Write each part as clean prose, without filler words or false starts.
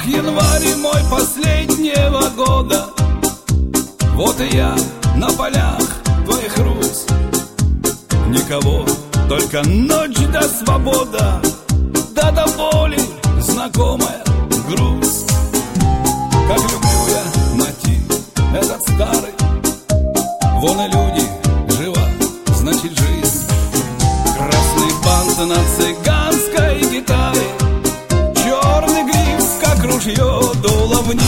январь мой последнего года. Вот и я на полях твоих роз. Никого, только ночь да свобода, да до боли знакомая грусть. Как люблю я мотив этот старый. Вон и люди, жива, значит жизнь. Красный бант на цыганской гитаре, черный гриф, как ружье, дуло вниз.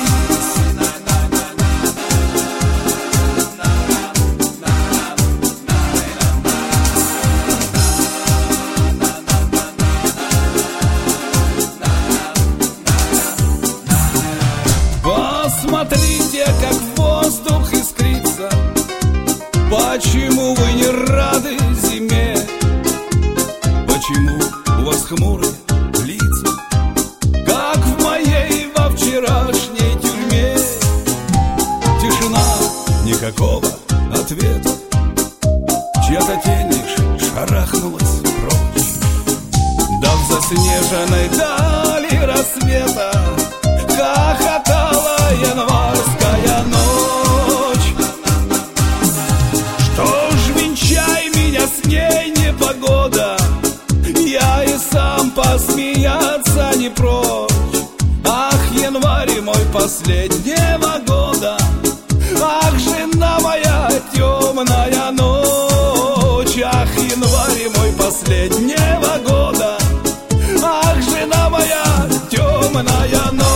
Посмотрите, как воздух искрится. Почему вы не рады зиме? Почему у вас хмурые лица, как в моей во вчерашней тюрьме? Тишина, никакого ответа. Чья-то тень лишь шарахнулась прочь. Да в заснеженной дали рассвета хохотала январская ночь. Что ж, венчай меня с ней, непогода, я и сам посмеяться не прочь. Ах, январь мой последнего года, ах, жена моя темная ночь. Ах, январь мой последнего года, ах, жена моя темная ночь.